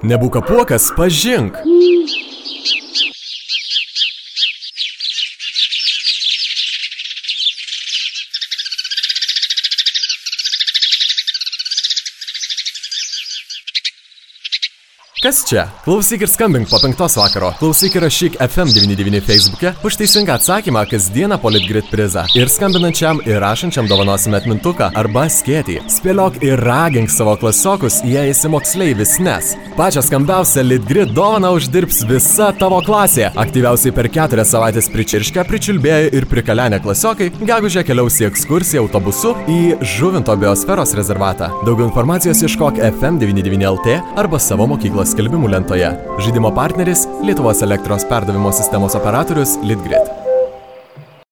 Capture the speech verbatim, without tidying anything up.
Nebūk apuokas, pažink. Kas čia? Klausyk ir skambink po penktos vakaro. Klausyk ir rašyk F M devyni devyni Facebook'e už teisingą atsakymą kasdieną po Litgrid prizą. Ir skambinančiam ir rašančiam dovanosime atmintuką arba skėtį. Spėliok ir ragink savo klasiokus, jei esi moksleivis, nes pačią skambiausią Litgrid dovaną uždirbs visa tavo klasė. Aktyviausiai per keturias savaitės pričirškę, pričiulbėję ir prikalenę klasiokai gegužę keliaus į ekskursiją autobusu į Žuvinto biosferos rezervatą. Daugiau informacijos ieškok F M devyni devyni L T arba savo mokyklos skelbimų lentoje. Žaidimo partneris Lietuvos elektros perdavimo sistemos operatorius Litgrid.